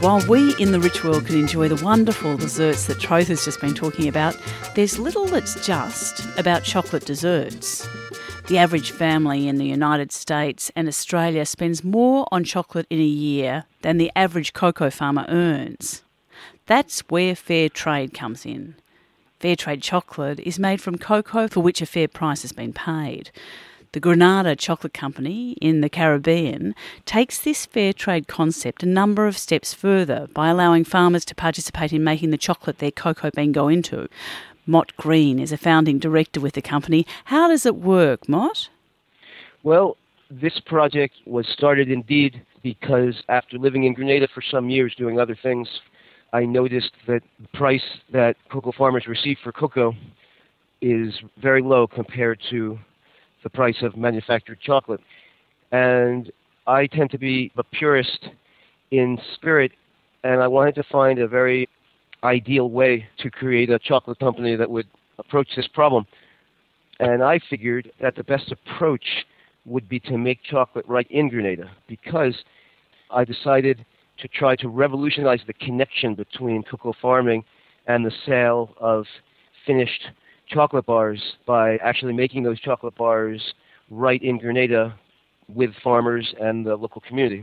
while we in the rich world can enjoy the wonderful desserts that Troth has just been talking about, there's little that's just about chocolate desserts. The average family in the United States and Australia spends more on chocolate in a year than the average cocoa farmer earns. That's where fair trade comes in. Fair trade chocolate is made from cocoa for which a fair price has been paid. The Granada Chocolate Company in the Caribbean takes this fair trade concept a number of steps further by allowing farmers to participate in making the chocolate their cocoa bean go into. Mott Green is a founding director with the company. How does it work, Mott? Well, this project was started indeed because after living in Grenada for some years doing other things, I noticed that the price that cocoa farmers receive for cocoa is very low compared to the price of manufactured chocolate. And I tend to be a purist in spirit, and I wanted to find a very ideal way to create a chocolate company that would approach this problem. And I figured that the best approach would be to make chocolate right in Grenada, because I decided to try to revolutionize the connection between cocoa farming and the sale of finished chocolate bars by actually making those chocolate bars right in Grenada with farmers and the local community.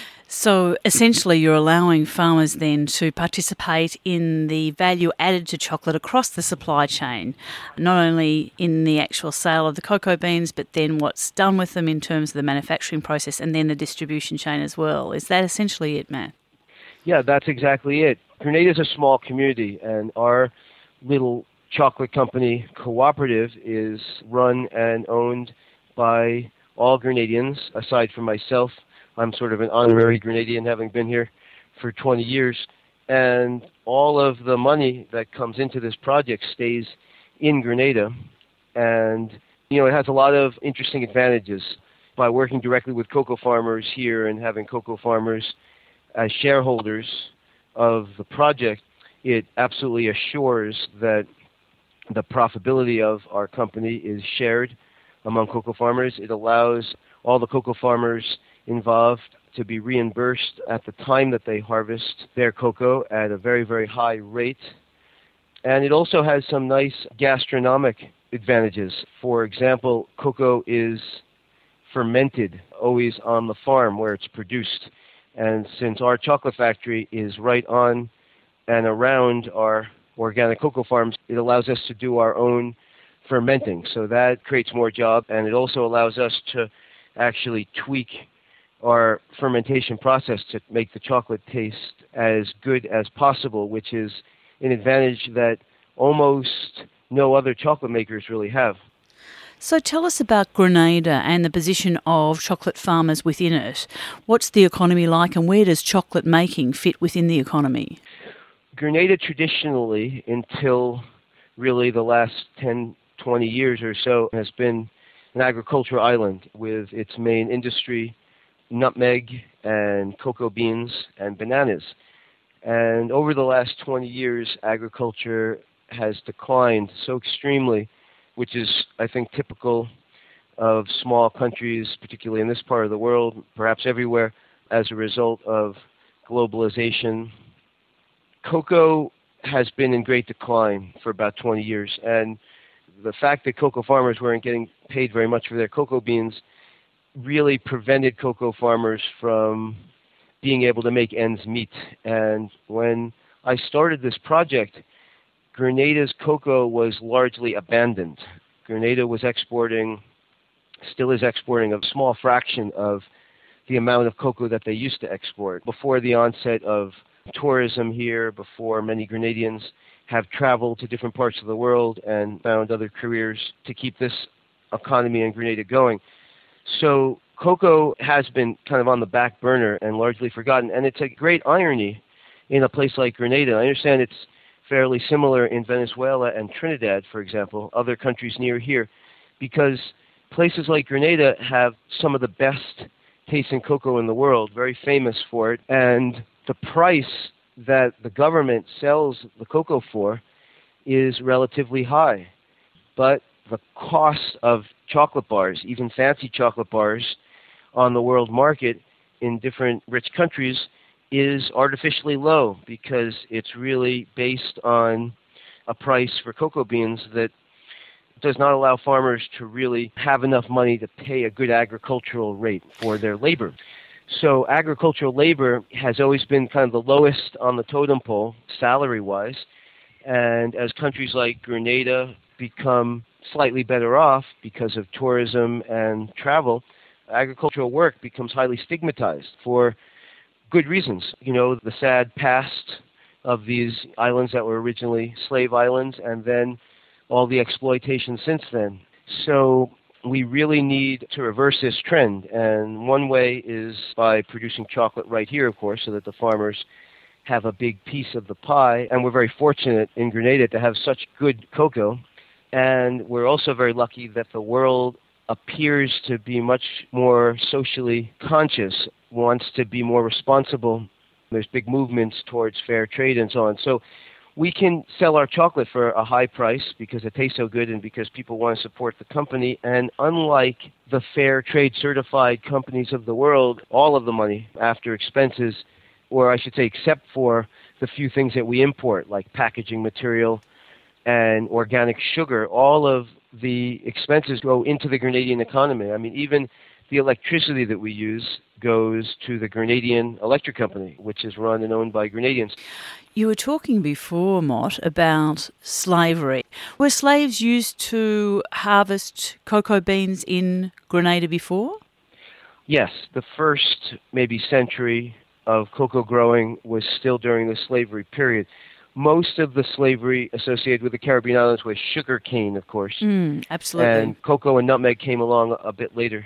So essentially you're allowing farmers then to participate in the value added to chocolate across the supply chain, not only in the actual sale of the cocoa beans, but then what's done with them in terms of the manufacturing process and then the distribution chain as well. Is that essentially it, Matt? Yeah, that's exactly it. Grenada is a small community, and our little chocolate company cooperative is run and owned by all Grenadians, aside from myself. I'm sort of an honorary Grenadian, having been here for 20 years. And all of the money that comes into this project stays in Grenada. And, it has a lot of interesting advantages. By working directly with cocoa farmers here and having cocoa farmers as shareholders of the project, it absolutely assures that the profitability of our company is shared among cocoa farmers. It allows all the cocoa farmers involved to be reimbursed at the time that they harvest their cocoa at a very, very high rate. And it also has some nice gastronomic advantages. For example, cocoa is fermented always on the farm where it's produced. And since our chocolate factory is right on and around our organic cocoa farms, it allows us to do our own fermenting. So that creates more jobs, and it also allows us to actually tweak our fermentation process to make the chocolate taste as good as possible, which is an advantage that almost no other chocolate makers really have. So tell us about Grenada and the position of chocolate farmers within it. What's the economy like, and where does chocolate making fit within the economy? Grenada traditionally, until really the last 10, 20 years or so, has been an agricultural island with its main industry, nutmeg and cocoa beans and bananas. And over the last 20 years, agriculture has declined so extremely, which is, I think, typical of small countries, particularly in this part of the world, perhaps everywhere, as a result of globalization. Cocoa has been in great decline for about 20 years, and the fact that cocoa farmers weren't getting paid very much for their cocoa beans really prevented cocoa farmers from being able to make ends meet. And when I started this project, Grenada's cocoa was largely abandoned. Grenada was exporting, still is exporting, a small fraction of the amount of cocoa that they used to export. Before the onset of tourism here, before many Grenadians have traveled to different parts of the world and found other careers to keep this economy in Grenada going. So cocoa has been kind of on the back burner and largely forgotten. And it's a great irony in a place like Grenada. I understand it's fairly similar in Venezuela and Trinidad, for example, other countries near here, because places like Grenada have some of the best tasting cocoa in the world, very famous for it, and the price that the government sells the cocoa for is relatively high. But the cost of chocolate bars, even fancy chocolate bars, on the world market in different rich countries is artificially low because it's really based on a price for cocoa beans that does not allow farmers to really have enough money to pay a good agricultural rate for their labor. So agricultural labor has always been kind of the lowest on the totem pole, salary-wise. And as countries like Grenada become slightly better off because of tourism and travel, agricultural work becomes highly stigmatized for good reasons. You know, the sad past of these islands that were originally slave islands, and then all the exploitation since then. So we really need to reverse this trend, and one way is by producing chocolate right here, of course, so that the farmers have a big piece of the pie. And we're very fortunate in Grenada to have such good cocoa, and we're also very lucky that the world appears to be much more socially conscious, wants to be more responsible. There's big movements towards fair trade and so on. So we can sell our chocolate for a high price because it tastes so good and because people want to support the company. And unlike the fair trade certified companies of the world, all of the money after expenses, or I should say except for the few things that we import, like packaging material and organic sugar, all of the expenses go into the Grenadian economy. I mean, even the electricity that we use goes to the Grenadian Electric Company, which is run and owned by Grenadians. You were talking before, Mott, about slavery. Were slaves used to harvest cocoa beans in Grenada before? Yes, the first maybe century of cocoa growing was still during the slavery period. Most of the slavery associated with the Caribbean islands was sugar cane, of course. Absolutely. And cocoa and nutmeg came along a bit later.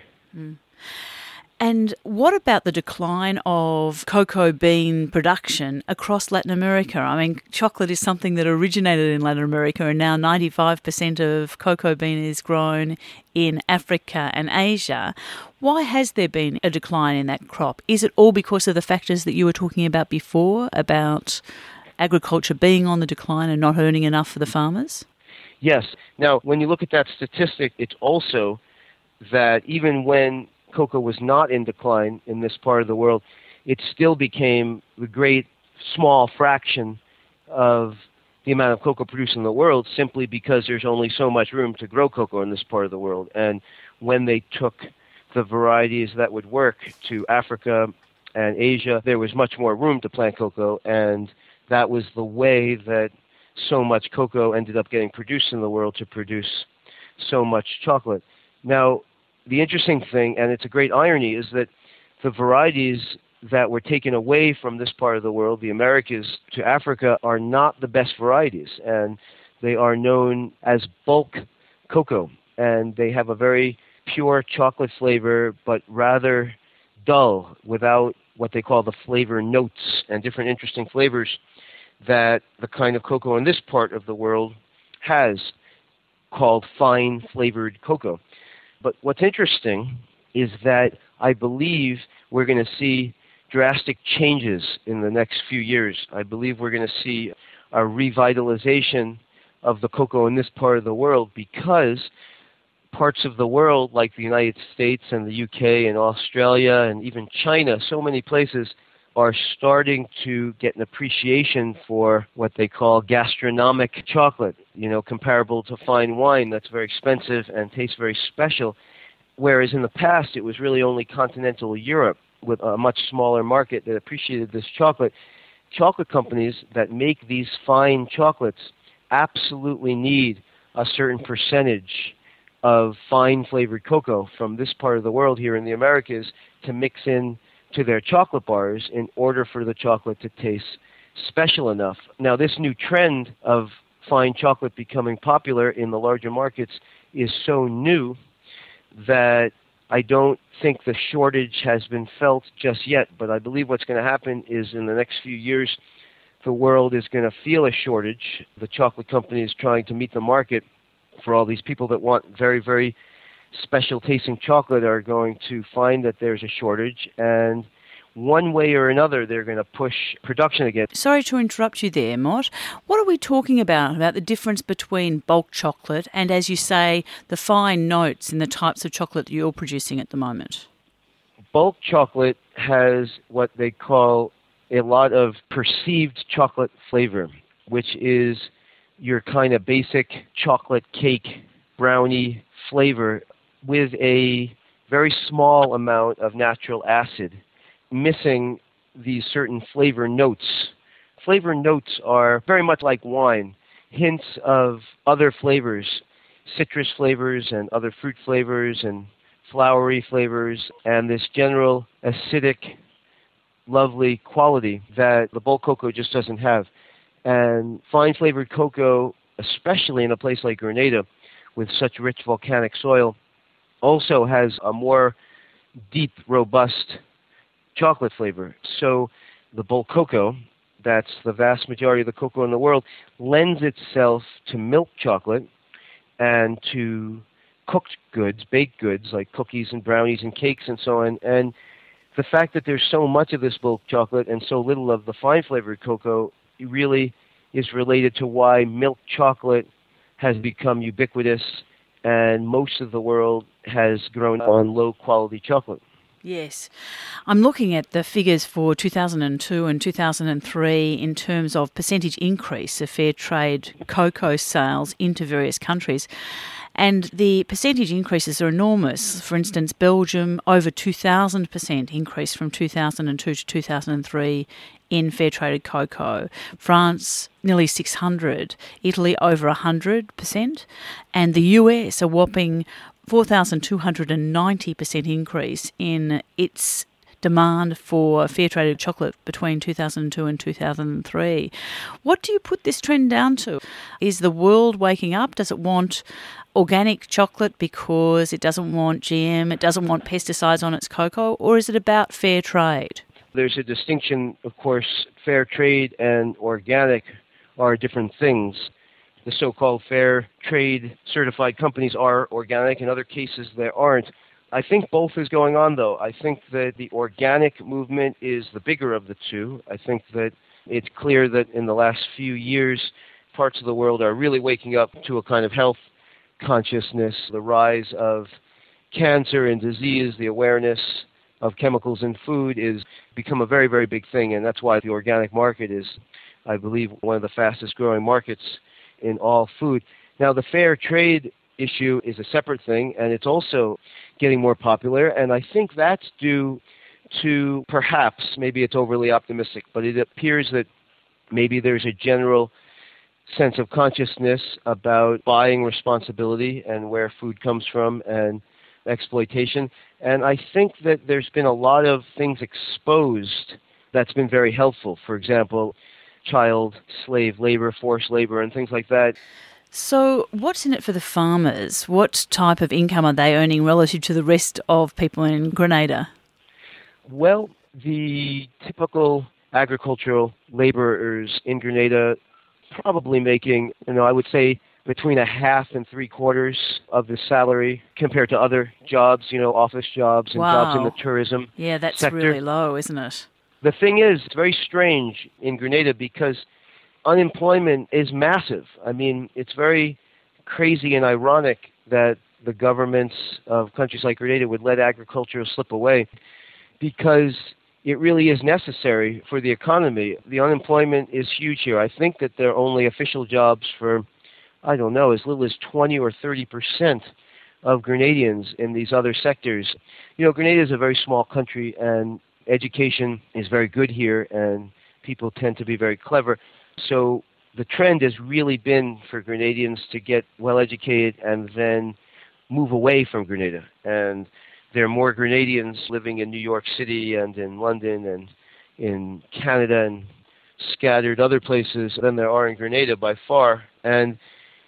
And what about the decline of cocoa bean production across Latin America? I mean, chocolate is something that originated in Latin America, and now 95% of cocoa bean is grown in Africa and Asia. Why has there been a decline in that crop? Is it all because of the factors that you were talking about before, about agriculture being on the decline and not earning enough for the farmers? Yes. Now, when you look at that statistic, it's also that even when cocoa was not in decline in this part of the world, it still became the great small fraction of the amount of cocoa produced in the world simply because there's only so much room to grow cocoa in this part of the world. And when they took the varieties that would work to Africa and Asia, there was much more room to plant cocoa, and that was the way that so much cocoa ended up getting produced in the world to produce so much chocolate. Now, the interesting thing, and it's a great irony, is that the varieties that were taken away from this part of the world, the Americas to Africa, are not the best varieties, and they are known as bulk cocoa, and they have a very pure chocolate flavor, but rather dull, without what they call the flavor notes and different interesting flavors that the kind of cocoa in this part of the world has, called fine flavored cocoa. But what's interesting is that I believe we're going to see drastic changes in the next few years. I believe we're going to see a revitalization of the cocoa in this part of the world because parts of the world like the United States and the UK and Australia and even China, so many places are starting to get an appreciation for what they call gastronomic chocolate, comparable to fine wine that's very expensive and tastes very special. Whereas in the past, it was really only continental Europe with a much smaller market that appreciated this chocolate. Chocolate companies that make these fine chocolates absolutely need a certain percentage of fine flavored cocoa from this part of the world here in the Americas to mix in to their chocolate bars in order for the chocolate to taste special enough. Now, this new trend of fine chocolate becoming popular in the larger markets is so new that I don't think the shortage has been felt just yet, but I believe what's going to happen is in the next few years, the world is going to feel a shortage. The chocolate company is trying to meet the market for all these people that want very, very special tasting chocolate are going to find that there's a shortage, and one way or another they're going to push production again. Sorry to interrupt you there, Mott. What are we talking about the difference between bulk chocolate and, as you say, the fine notes in the types of chocolate that you're producing at the moment? Bulk chocolate has what they call a lot of perceived chocolate flavor, which is your kind of basic chocolate cake brownie flavor with a very small amount of natural acid, missing these certain flavor notes. Flavor notes are very much like wine, hints of other flavors, citrus flavors and other fruit flavors and flowery flavors, and this general acidic, lovely quality that the bulk cocoa just doesn't have. And fine flavored cocoa, especially in a place like Grenada with such rich volcanic soil, also has a more deep, robust chocolate flavor. So the bulk cocoa, that's the vast majority of the cocoa in the world, lends itself to milk chocolate and to cooked goods, baked goods like cookies and brownies and cakes and so on. And the fact that there's so much of this bulk chocolate and so little of the fine flavored cocoa really is related to why milk chocolate has become ubiquitous and most of the world has grown on low quality chocolate. Yes. I'm looking at the figures for 2002 and 2003 in terms of percentage increase of fair trade cocoa sales into various countries. And the percentage increases are enormous. For instance, Belgium, over 2,000% increase from 2002 to 2003 in fair traded cocoa. France, nearly 600. Italy, over 100%. And the US, a whopping 4,290% increase in its demand for fair traded chocolate between 2002 and 2003. What do you put this trend down to? Is the world waking up? Does it want organic chocolate because it doesn't want GM, it doesn't want pesticides on its cocoa, or is it about fair trade? There's a distinction, of course. Fair trade and organic are different things. The so-called fair trade certified companies are organic. In other cases, they aren't. I think both is going on, though. I think that the organic movement is the bigger of the two. I think that it's clear that in the last few years, parts of the world are really waking up to a kind of health consciousness. The rise of cancer and disease, the awareness of chemicals in food is become a very, very big thing, and that's why the organic market is, I believe, one of the fastest growing markets in all food. Now, the fair trade issue is a separate thing, and it's also getting more popular, and I think that's due to, perhaps, maybe it's overly optimistic, but it appears that maybe there's a general sense of consciousness about buying responsibility and where food comes from and exploitation. And I think that there's been a lot of things exposed that's been very helpful. For example, child slave labor, forced labor, and things like that. So what's in it for the farmers? What type of income are they earning relative to the rest of people in Grenada? Well, the typical agricultural laborers in Grenada probably making, I would say between a half and 3/4 of the salary compared to other jobs, office jobs and jobs in the tourism Yeah, that's sector. really low, isn't it? The thing is, it's very strange in Grenada because unemployment is massive. I mean, it's very crazy and ironic that the governments of countries like Grenada would let agriculture slip away because it really is necessary for the economy. The unemployment is huge here. I think that there are only official jobs for, as little as 20 or 30% of Grenadians in these other sectors. Grenada is a very small country, and education is very good here, and people tend to be very clever. So the trend has really been for Grenadians to get well educated and then move away from Grenada. And there are more Grenadians living in New York City and in London and in Canada and scattered other places than there are in Grenada by far. And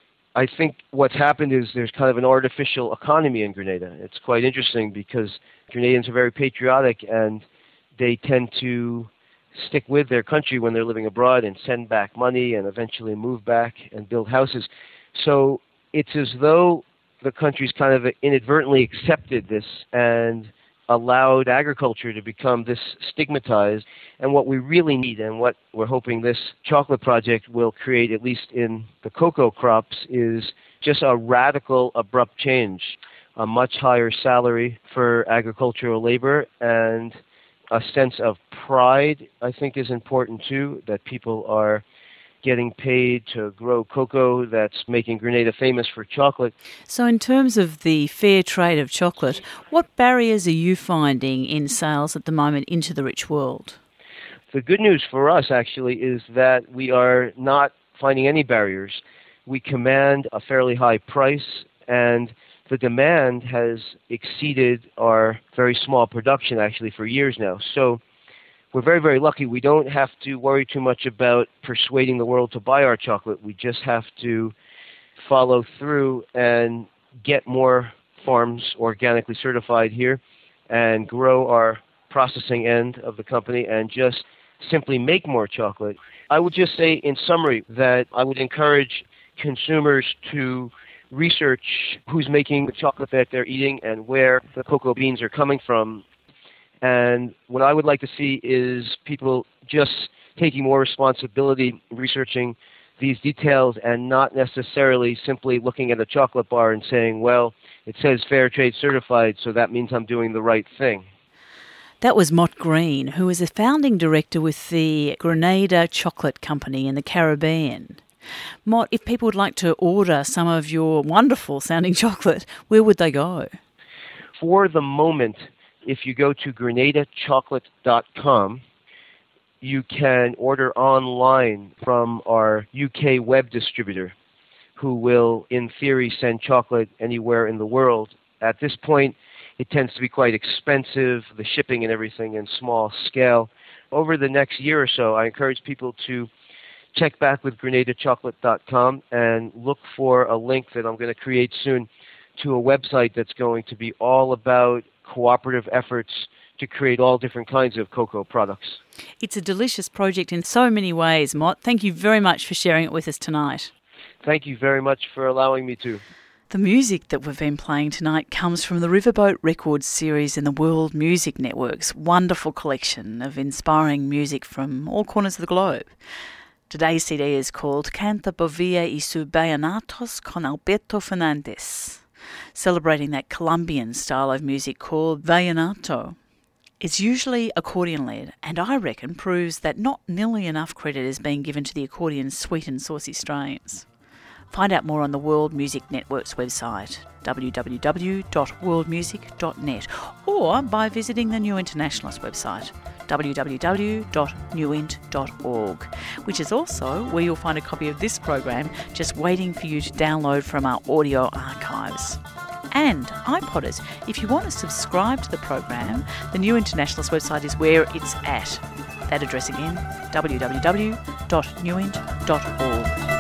I think what's happened is there's kind of an artificial economy in Grenada. It's quite interesting because Grenadians are very patriotic and they tend to stick with their country when they're living abroad and send back money and eventually move back and build houses. So it's as though the country's kind of inadvertently accepted this and allowed agriculture to become this stigmatized. And what we really need and what we're hoping this chocolate project will create, at least in the cocoa crops, is just a radical, abrupt change, a much higher salary for agricultural labor, and A sense of pride, I think, is important too, that people are getting paid to grow cocoa that's making Grenada famous for chocolate. So in terms of the fair trade of chocolate, what barriers are you finding in sales at the moment into the rich world? The good news for us, actually, is that we are not finding any barriers. We command a fairly high price, and the demand has exceeded our very small production, actually, for years now. So we're very, very lucky. We don't have to worry too much about persuading the world to buy our chocolate. We just have to follow through and get more farms organically certified here and grow our processing end of the company and just simply make more chocolate. I would just say, in summary, that I would encourage consumers to research who's making the chocolate that they're eating and where the cocoa beans are coming from. And what I would like to see is people just taking more responsibility, researching these details, and not necessarily simply looking at a chocolate bar and saying, well, it says Fair Trade Certified, so that means I'm doing the right thing. That was Mott Green, who is a founding director with the Grenada Chocolate Company in the Caribbean. Mott, if people would like to order some of your wonderful sounding chocolate, where would they go? For the moment, if you go to grenadachocolate.com, you can order online from our UK web distributor, who will, in theory, send chocolate anywhere in the world. At this point, it tends to be quite expensive, the shipping and everything in small scale. Over the next year or so, I encourage people to check back with grenadachocolate.com and look for a link that I'm going to create soon to a website that's going to be all about cooperative efforts to create all different kinds of cocoa products. It's a delicious project in so many ways, Mott. Thank you very much for sharing it with us tonight. Thank you very much for allowing me to. The music that we've been playing tonight comes from the Riverboat Records series in the World Music Network's wonderful collection of inspiring music from all corners of the globe. Today's CD is called Canta Bovia y sus Vallenatos con Alberto Fernandez, celebrating that Colombian style of music called vallenato. It's usually accordion-led, and I reckon proves that not nearly enough credit is being given to the accordion's sweet and saucy strains. Find out more on the World Music Network's website, www.worldmusic.net, or by visiting the New Internationalist website, www.newint.org, which is also where you'll find a copy of this program just waiting for you to download from our audio archives. And iPodders, if you want to subscribe to the program, the New Internationalist website is where it's at. That address again, www.newint.org.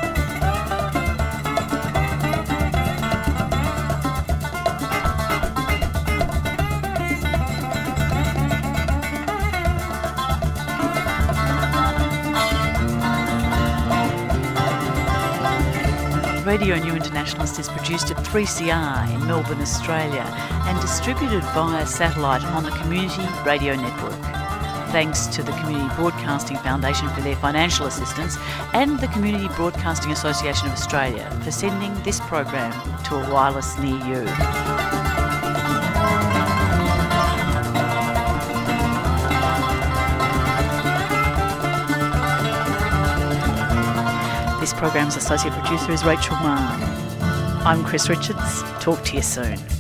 Radio New Internationalist is produced at 3CR in Melbourne, Australia, and distributed via satellite on the Community Radio Network. Thanks to the Community Broadcasting Foundation for their financial assistance and the Community Broadcasting Association of Australia for sending this program to a wireless near you. This program's associate producer is Rachel Mann. I'm Chris Richards. Talk to you soon.